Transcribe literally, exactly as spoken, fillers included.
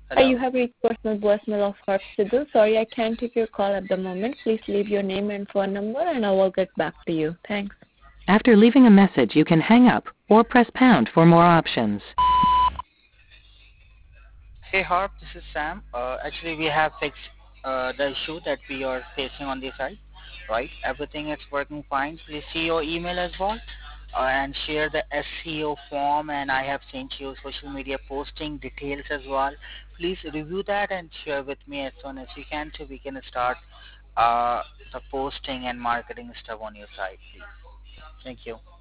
Hi, you Hello. have reached personal voicemail of Harp Sidhu. Sorry, I can't take your call at the moment. Please leave your name and phone number, and I will get back to you. Thanks. After leaving a message, you can hang up or press pound for more options. Hey Harp, this is Sam. Uh, actually, we have fixed uh, the issue that we are facing on the site, right? Everything is working fine. Please see your email as well uh, and share the S E O form, and I have sent you social media posting details as well. Please review that and share with me as soon as you can so we can start uh, the posting and marketing stuff on your site, please. Thank you.